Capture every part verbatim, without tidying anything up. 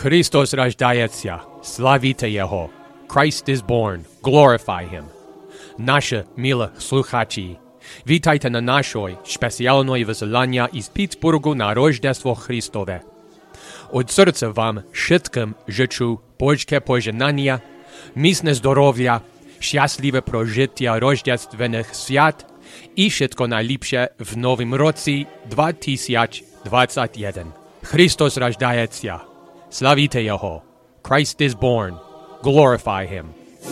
Христос рождається, славіте Його. Christ is born, glorify Him. Наші милі слухачі, вітайте на нашої спеціальної веселання із Пітербургу на Рождество Христове. От серця вам щитким жичу Божке пожинання, міцне здоров'я, щасливе прожиття рождественних свят і щитко найліпше в новім році дві тисячі двадцять один. Христос рождається, славіте Його. Christ is born, glorify Him.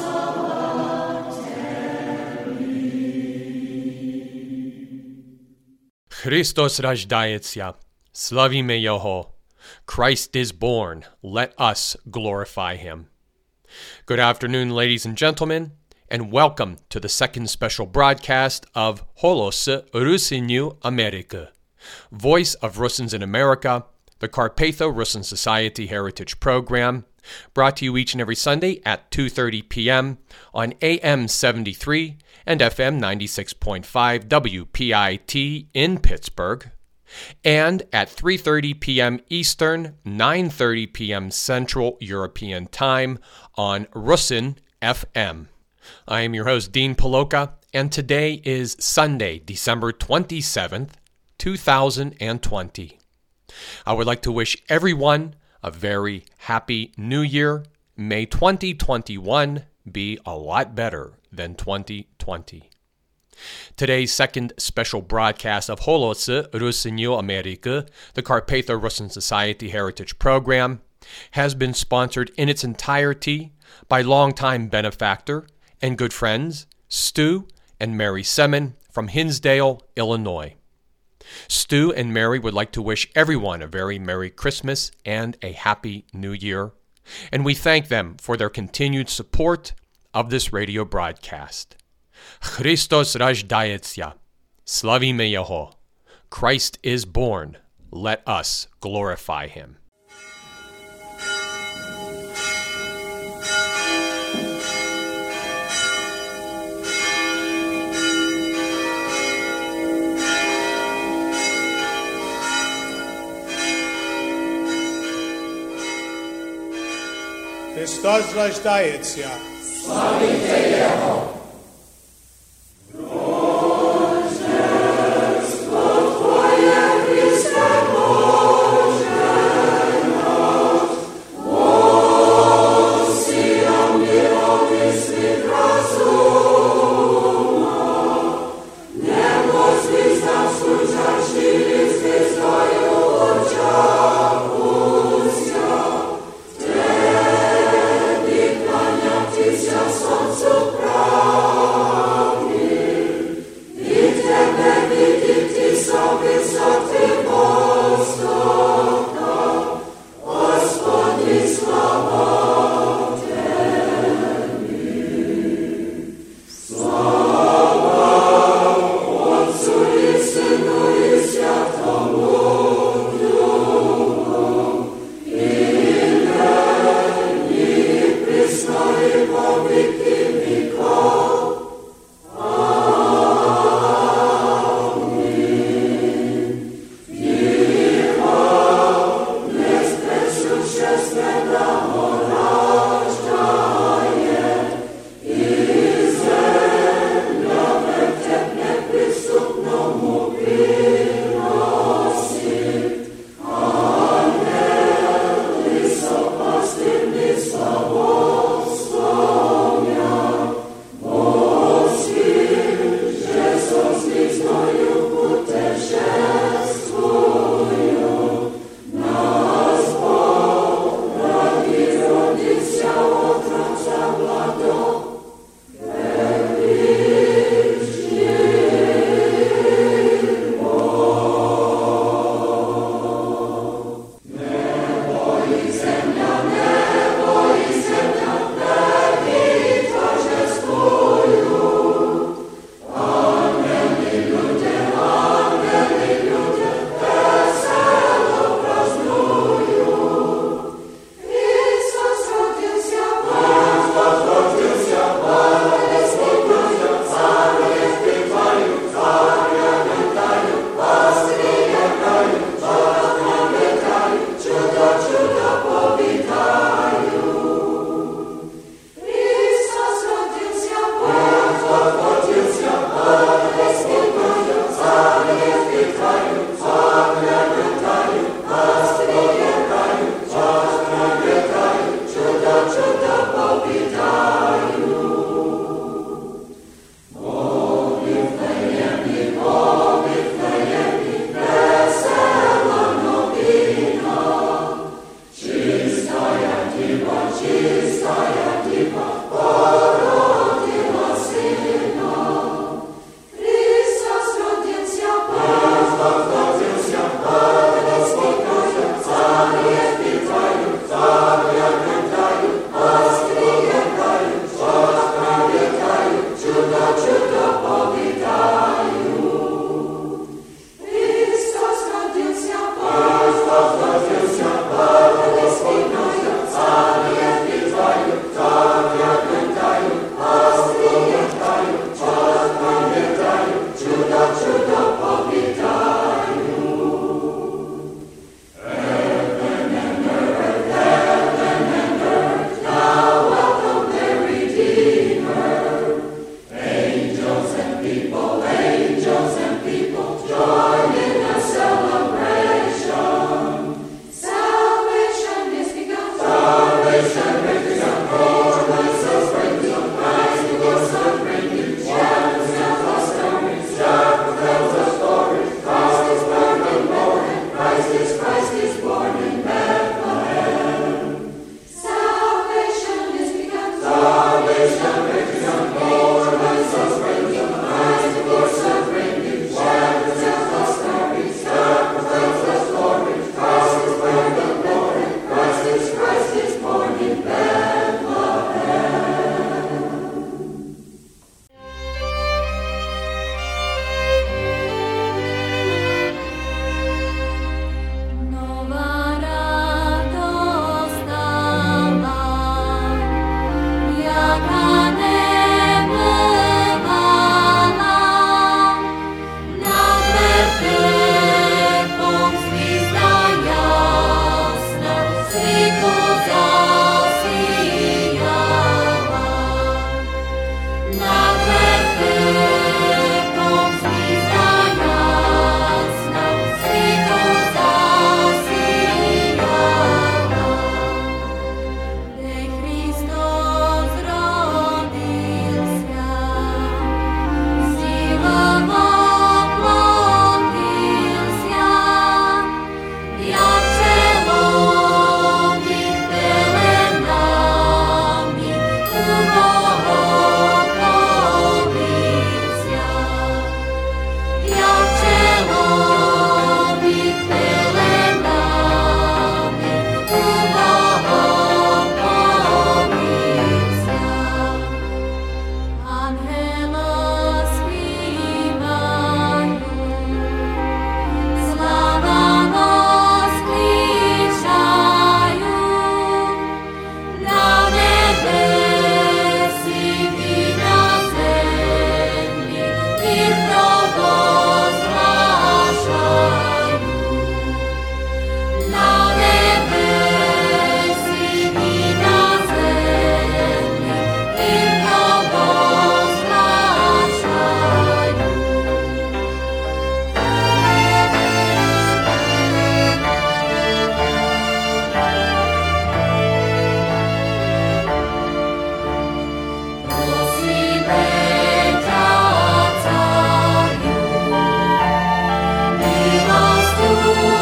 Христос рождається, славімо Його. Christ is born, let us glorify Him. Good afternoon, ladies and gentlemen, and welcome to the second special broadcast of Holos Rusinyu America, Voice of Russians in America, the Carpatho-Russian Society Heritage Program, brought to you each and every Sunday at two thirty p.m. on A M seventy-three and F M ninety-six point five W P I T in Pittsburgh, and at three thirty p.m. Eastern, nine thirty p.m. Central European Time on Russin F M. I am your host, Dean Paloka, and today is Sunday, December twenty-seventh, two thousand twenty. I would like to wish everyone a very happy new year. May twenty twenty-one be a lot better than twenty twenty. Today's second special broadcast of Holos Rusinyu America, the Carpatho-Russian Society Heritage Program, has been sponsored in its entirety by longtime benefactor and good friends Stu and Mary Semin from Hinsdale, Illinois. Stu and Mary would like to wish everyone a very Merry Christmas and a Happy New Year, and we thank them for their continued support of this radio broadcast. Christos rождається, славімо Його. Christ is born, let us glorify Him. Христос рождається. Славіте Його. Сонцю правди. people, angels and people, join in the celebration. Salvation is begun. Salvation is begun. Lord, bless us, bring to Christ, the ghost of bringing. Shepherds and prospering, shepherd tells the story. Christ is born in morning. Christ is, Christ is born in Bethlehem. Salvation is begun. Salvation is begun. Lord, bless us, bring to Christ, the ghost of bringing. Shepherds and prospering, shepherd tells the story. Christ is born in morning. Christ is, Christ is born in Bethlehem. Nova radost dała, jaka nebywala, nad wertyką gwizda jasna, świtu zasijała. Nad wertyką gwizda jasna, świtu zasijała. Gdy Chrystus rodился, силам оплотился, jak czerwony pelenami u Boga powisia. Jak czerwony pelenami u Boga powisia. Ангела співають, слава восклицають, на небесі і на землі мир провозглашають. На небесі і на землі мир провозглашають. Просвітеця царю, милостю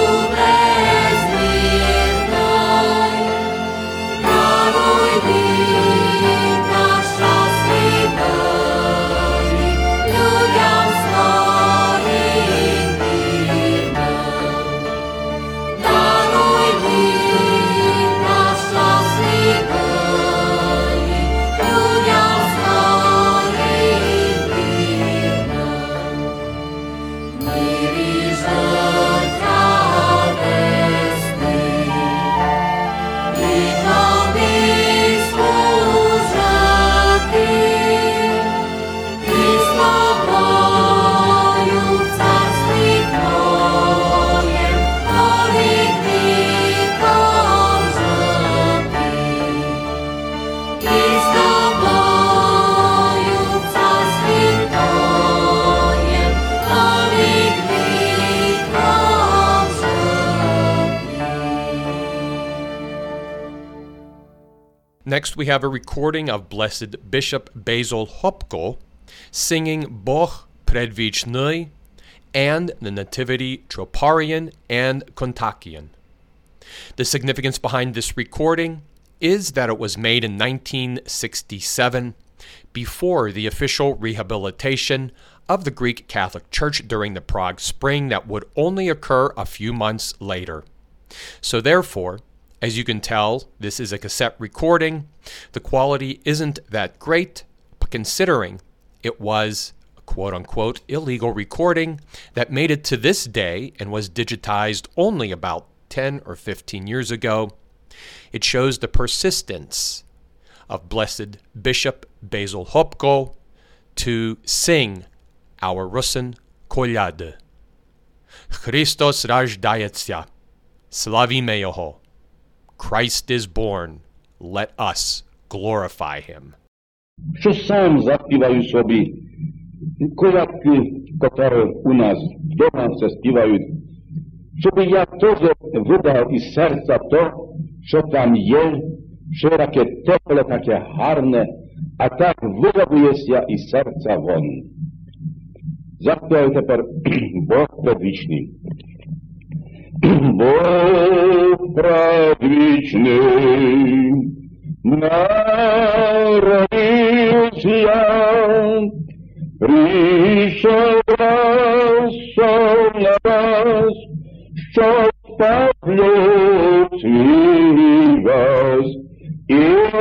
безмірной, даруй віка щасливої людям своїм вірним. Даруй віка щасливої людям своїм вірним. Мирі життя весни, і тобі служити, і з тобою в царстві твоєм повік віком жити. І з тобою в царстві твоєм повік віком жити. Next, we have a recording of Blessed Bishop Basil Hopko singing Boh Predvichny and the Nativity Troparian and Kontakian. The significance behind this recording is that it was made in nineteen sixty-seven, before the official rehabilitation of the Greek Catholic Church during the Prague Spring that would only occur a few months later. So therefore, as you can tell, this is a cassette recording. The quality isn't that great, but considering it was a quote-unquote illegal recording that made it to this day and was digitized only about ten or fifteen years ago, it shows the persistence of Blessed Bishop Basil Hopko to sing our Russian kolyady. Christos rождается, slavíme Jeho. Christ is born, let us glorify him. Що сам заспіваю собі, колядки, которые у нас дома все співають, щоб я теж видав із серця то, що там є, що таке тепле, таке гарне, а так виявується із серця вон. Заспіваю тепер Бог предвічний. Бог предвічний, народився я, прийшов раз, на вас, що спаслю свій вас, і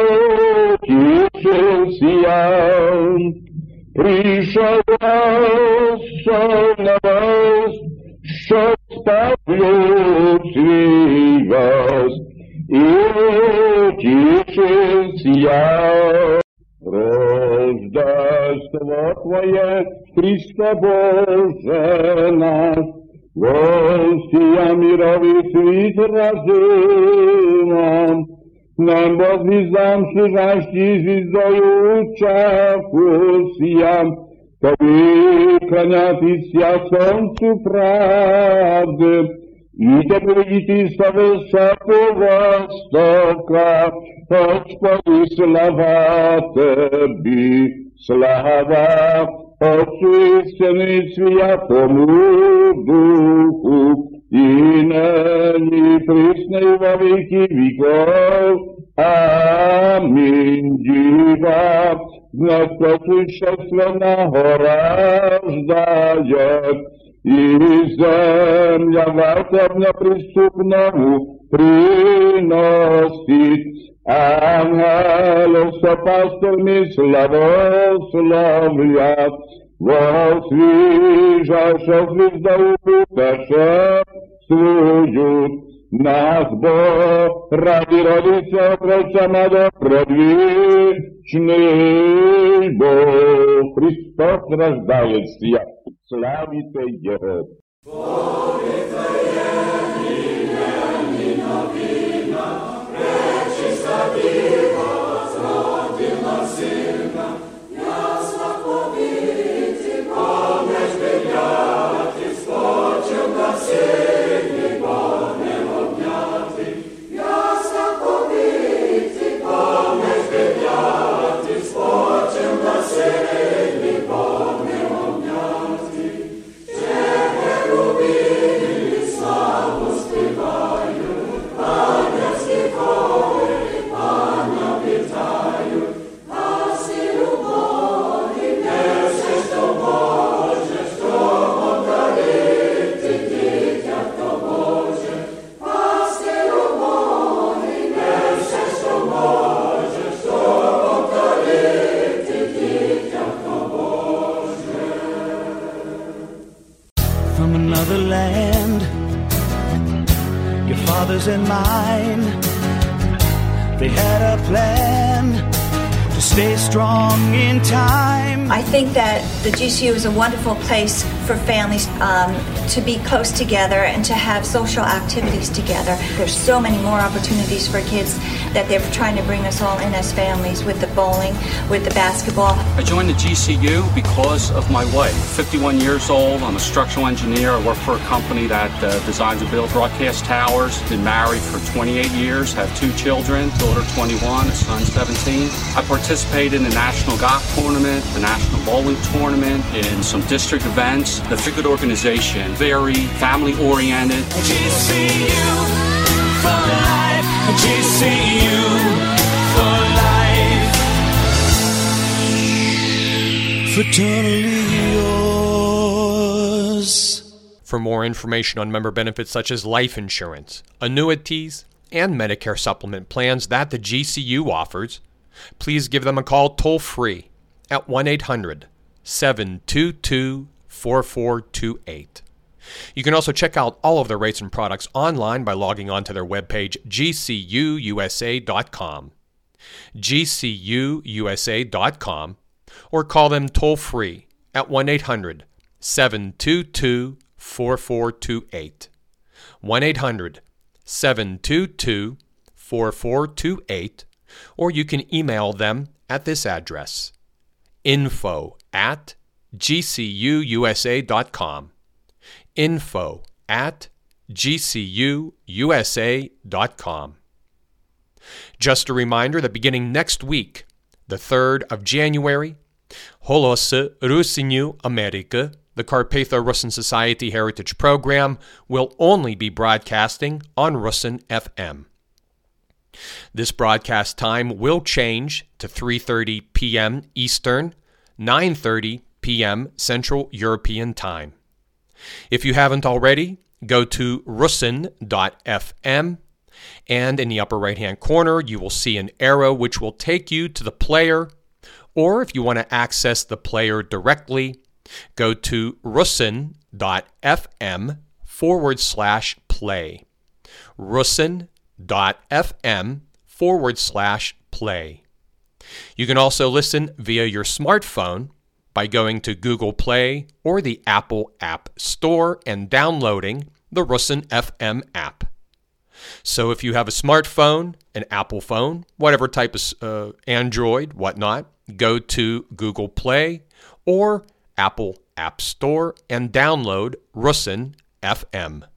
утішився я. Прийшов раз, на вас, що спаслю свій вас, і утішився я. Рождество Твоє, Христе Боже наш, гостя мировий світ разом, нам Бог звіздам служащий звіздою чахусям, тобі кланятися сонцю правди, і те приведіть з високого востока, Господи, слава Тобі, слава Отцу і Сину і Святому Духу, і нині присно і во віки віков. Амінь. Діва, знак просущественного рождає, і земля вартом неприступному приносить. Ангелов сопастырми славословлят, возвижаша звезда путешествуют. Нас Бог ради родиться прочамадо предвечный Бог. Христос рождается, славите Его. From another land, your father's and mine, they had a plan to stay strong in time. I think that the G C U is a wonderful place for families um, to be close together and to have social activities together. There's so many more opportunities for kids that they're trying to bring us all in as families, with the bowling, with the basketball. I joined the G C U because of my wife. fifty-one years old, I'm a structural engineer. I work for a company that uh, designs and builds broadcast towers. Been married for twenty-eight years, have two children, daughter twenty-one, a son seventeen. I participated in the National Golf Tournament, the National Bowling Tournament, in some district events. The Figure Organization, very family-oriented. G C U for life, G C U for life, fraternally yours. For more information on member benefits such as life insurance, annuities, and Medicare supplement plans that the G C U offers, please give them a call toll-free at one eight hundred, seven two two, four four two eight. You can also check out all of their rates and products online by logging on to their webpage, G C U U S A dot com, G C U U S A dot com, or call them toll-free at one eight hundred, seven two two, four four two eight, one eight hundred, seven two two, four four two eight, or you can email them at this address, info at g c u u s a dot com. Info at g c u u s a dot com. Just a reminder that beginning next week, the third of January, Holosy Rusinyu America, the Carpatho-Russian Society Heritage Program, will only be broadcasting on Rusin F M. This broadcast time will change to three thirty p.m. Eastern, nine thirty p.m. Central European Time. If you haven't already, go to rusin dot f m, and in the upper right-hand corner, you will see an arrow which will take you to the player, or if you want to access the player directly, go to rusin dot f m forward slash play. rusin dot f m forward slash play. You can also listen via your smartphone by going to Google Play or the Apple App Store and downloading the Rusin F M app. So if you have a smartphone, an Apple phone, whatever type of uh, Android, whatnot, go to Google Play or Apple App Store and download Rusin F M.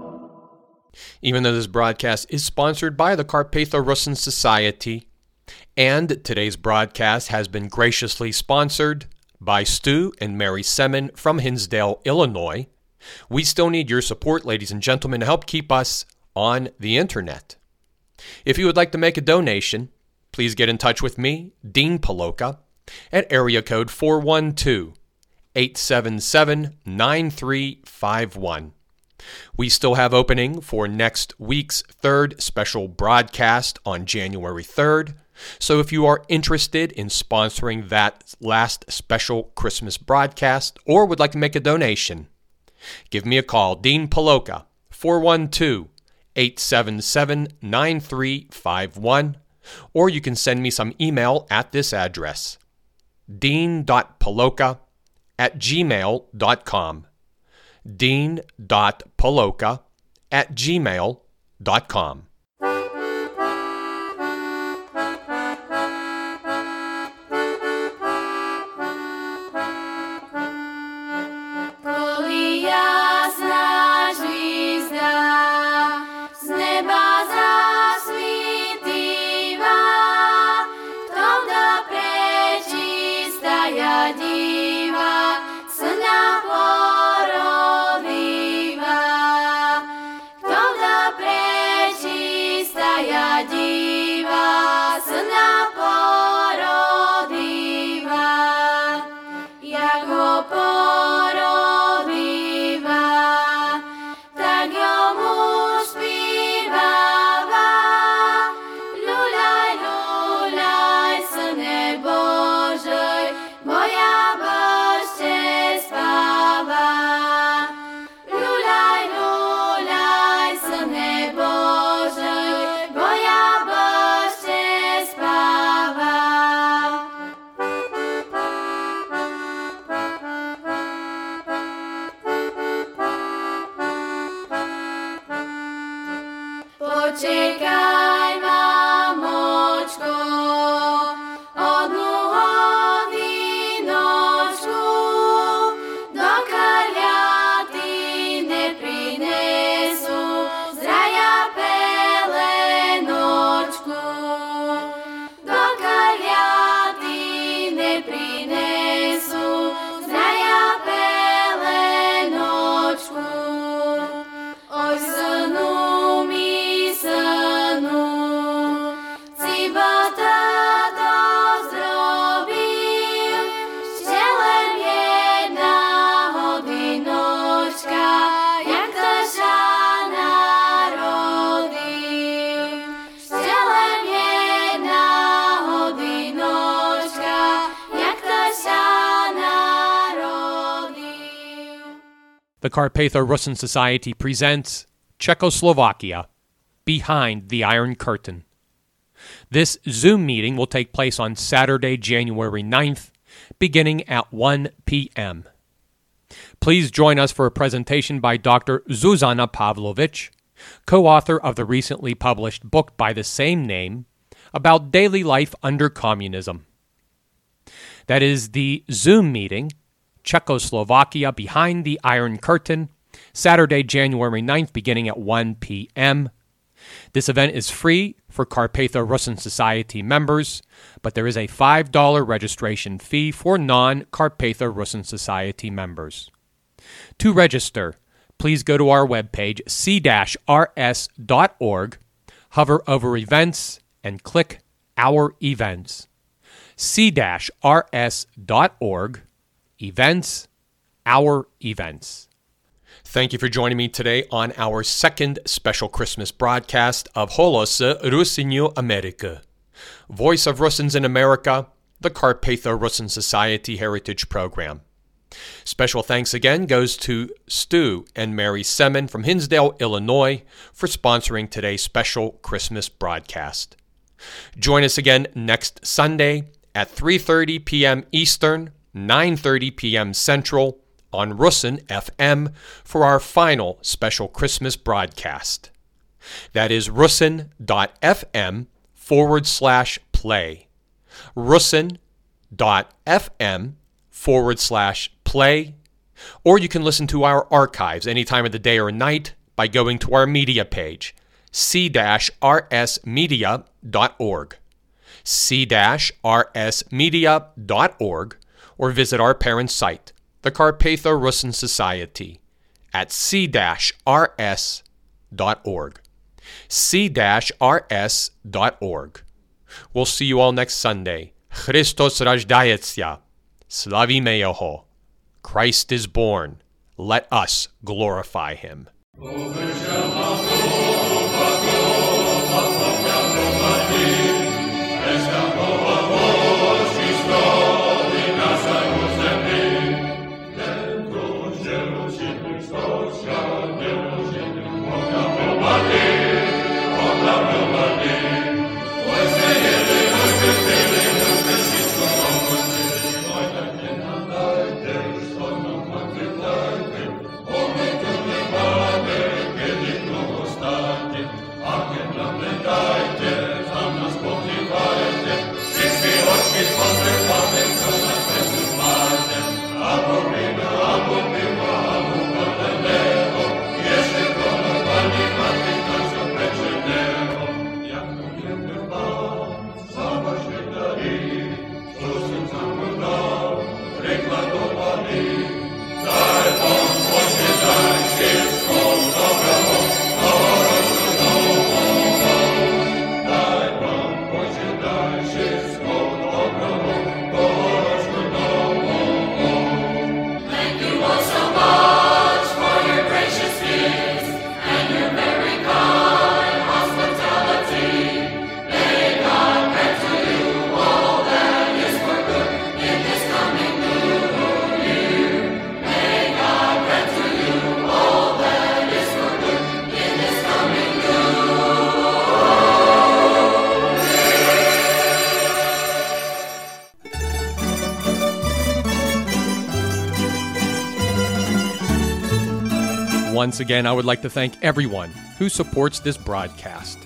Even though this broadcast is sponsored by the Carpatho-Russian Society And today's broadcast has been graciously sponsored by Stu and Mary Semin from Hinsdale, Illinois. We still need your support, ladies and gentlemen, to help keep us on the internet. If you would like to make a donation, please get in touch with me, Dean Paloka, at area code four one two, eight seven seven, nine three five one. We still have opening for next week's third special broadcast on January third. So if you are interested in sponsoring that last special Christmas broadcast or would like to make a donation, give me a call, Dean Paloka, four one two, eight seven seven, nine three five one, or you can send me some email at this address, dean.paloka at gmail dot com, dean.paloka at gmail dot com. The Carpatho-Rusin Society presents Czechoslovakia, Behind the Iron Curtain. This Zoom meeting will take place on Saturday, January ninth, beginning at one p.m. Please join us for a presentation by Doctor Zuzana Pavlovich, co-author of the recently published book by the same name about daily life under communism. That is the Zoom meeting, Czechoslovakia Behind the Iron Curtain, Saturday, January ninth, beginning at one p.m. This event is free for Carpatho-Rusin Society members, but there is a five dollars registration fee for non-Carpatho-Rusin Society members. To register, please go to our webpage, c dash r s dot org, hover over Events, and click Our Events. c dash r s dot org, Events, Our Events. Thank you for joining me today on our second special Christmas broadcast of Holosy Rusinyu America, Voice of Rusyns in America, the Carpatho-Rusin Society Heritage Program. Special thanks again goes to Stu and Mary Semin from Hinsdale, Illinois, for sponsoring today's special Christmas broadcast. Join us again next Sunday at three thirty p.m. Eastern, nine thirty p.m. Central, on Rusin F M for our final special Christmas broadcast. That is rusin.fm forward slash play. rusin.fm forward slash play. Or you can listen to our archives any time of the day or night by going to our media page, c dash r s media dot org. c dash r s media dot org, or visit our parent site, the Carpatho Rusyn Society, at c dash r s dot org. c dash r s dot org. We'll see you all next Sunday. Christos Rajdayetsya. Slavime Jeho. Christ is born. Let us glorify him. Once again, I would like to thank everyone who supports this broadcast.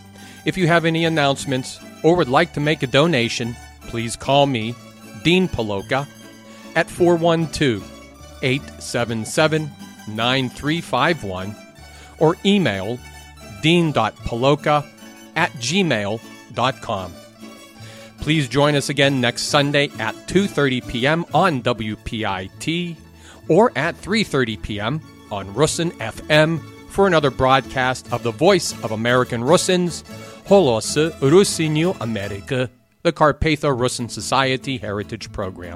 If you have any announcements or would like to make a donation, please call me, Dean Paloka, at four one two, eight seven seven, nine three five one or email dean.paloka at gmail dot com. Please join us again next Sunday at two thirty p.m. on W P I T or at three thirty p.m. on Rusyn F M for another broadcast of the Voice of American Rusyns, Holosy Rusyniu Ameriky, the Carpatho Rusyn Society Heritage Program.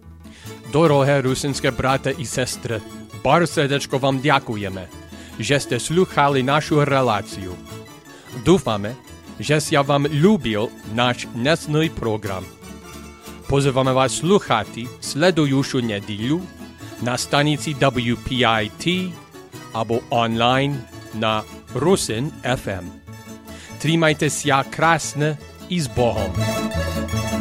Dorohe rusynske brata i sestry, bardzo serdeczko wam dziękujemy, żeście słuchali naszą relację. Dufamy, że ja wam lubił nasz dnesny program. Pozywamy was słuchać sledującą niedzielę na stanicy W P I T albo online na Rusyn F M. Trzymajcie się krasne i z Bogiem.